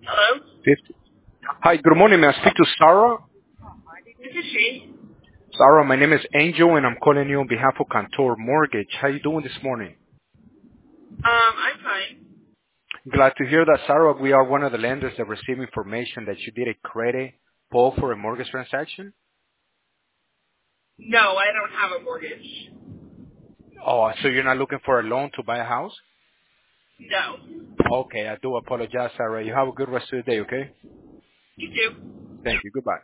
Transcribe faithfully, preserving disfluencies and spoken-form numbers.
Hello? fifty. Hi, good morning. May I speak to Sarah? This is she. Sarah, my name is Angel, and I'm calling you on behalf of Cantor Mortgage. How you doing this morning? Um, I'm fine. Glad to hear that, Sarah. We are one of the lenders that received information that you did a credit pull for a mortgage transaction. No, I don't have a mortgage. Oh, so you're not looking for a loan to buy a house? No. Okay, I do apologize, Sarah. You have a good rest of the day, okay? You do? Thank you. Goodbye.